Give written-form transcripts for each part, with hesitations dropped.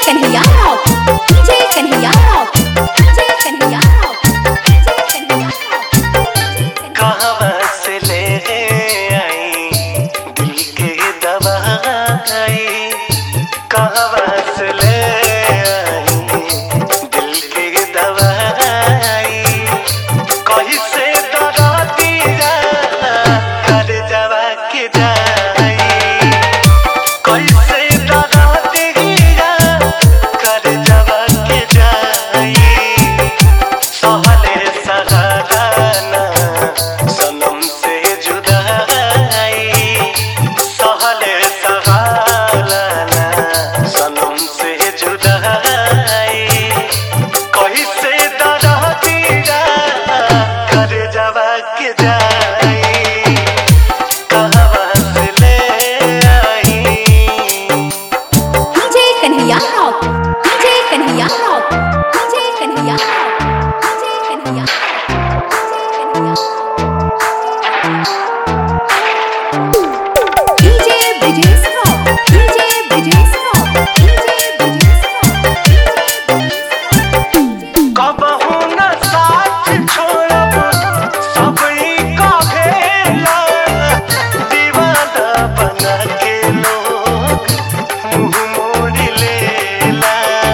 Kanhaiya rock, DJ Kanhaiya rock, DJ Kanhaiya rock, DJ Kanhaiya rock. कहाँ से ले आई दिल के दवाई, कहाँ से ले आई दिल के दवाई, कहीं से दरा दिया कर जवा के जाई, कहीं से दरा दिया कर जवा के जाई, सहले सहाराना सनम से जुदाई, सहले सहाराना सनम से जुदाई, कहीं से दरा दिया कर जवा के जाई, कहाँ से ले आई। DJ Kanhaiya rock, DJ Kanhaiya rock, DJ Kanhaiya rock, DJ Kanhaiya rock. DJ Brijesh rock, DJ Brijesh rock, DJ Brijesh rock. कबहू न साथ छोड़ब सबई कहेला, दीवाना बना के लोग मुँह मोड़ लेला,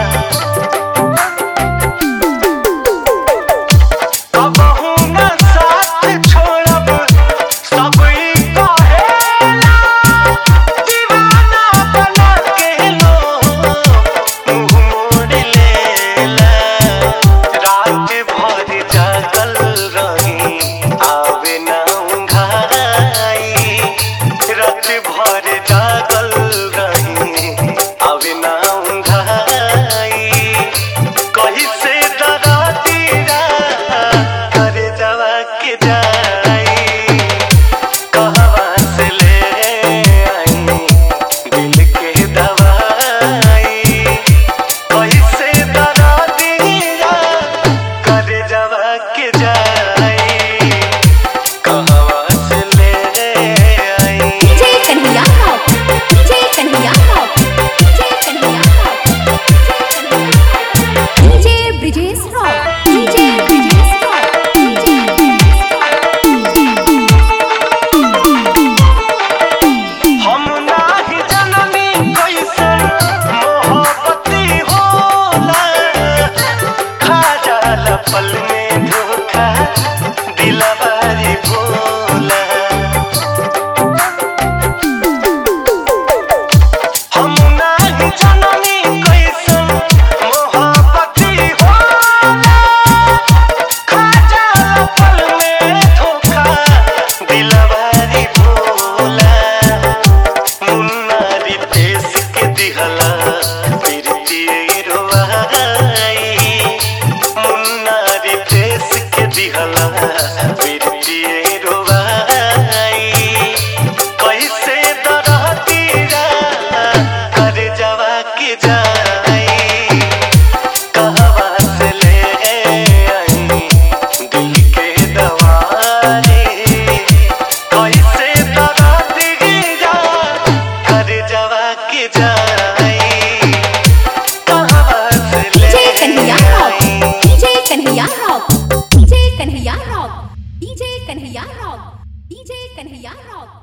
कबहू न साथ छोड़ब सबई कहेला, दीवाना बना के लोग मुँह मोड़ लेला, रात भर जागल रही आवे ना उंघाई, रात भर जागल रही आवे ना उंघाई, कहीं से दरा दिया कर जवा के जाई, कहाँ से ले आई दिल के दवाई, कहीं से दरा दिया कर जवा के जाई, कहाँ से ले आई। DJ Kanhaiya rock, DJ Kanhaiya rock, DJ Kanhaiya rock, DJ Brijesh rock, DJ Brijesh rock, DJ हम नाही जननी कैसन मोहब्बती होला, खा जाला पल में धोखा दिलवारी भोला, हम नाही जननी कैसन मोहब्बती होला, खा जाला पल में धोखा दिलवारी भोला, मुन्नारी देश के दिहला प्रीति रोवाई, मुन्नारी देश के दिहला प्रीति रोवाई, कैसे दरा दिया कर जवा के जाई, कहाँ से ले आई दिल के दवाई, कैसे दरा दिया कर जवा के जाई, कहाँ से ले डीजे कन्हैया रॉक, आई। DJ Kanhaiya rock, DJ Kanhaiya rock, DJ Kanhaiya rock, DJ Kanhaiya rock.